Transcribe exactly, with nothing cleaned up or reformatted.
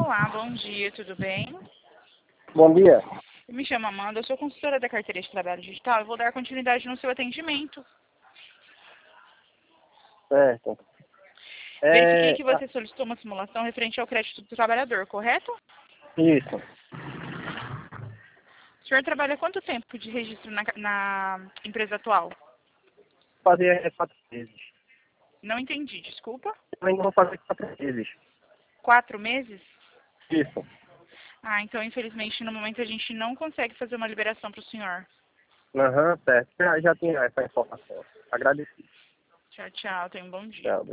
Olá, bom dia, tudo bem? Bom dia. Eu me chamo Amanda, eu sou consultora da carteira de trabalho digital e vou dar continuidade no seu atendimento. Certo. Verifiquei É, que ah, você solicitou uma simulação referente ao crédito do trabalhador, correto? isso. O senhor trabalha quanto tempo de registro na, na empresa atual? Fazer quatro meses. Não entendi, desculpa. Eu ainda vou fazer quatro meses. Quatro meses? Isso. Ah, então infelizmente no momento a gente não consegue fazer uma liberação para o senhor. Aham, certo. Já, já tinha essa informação. Agradecido. Tchau, tchau, tenha um bom dia. Tchau.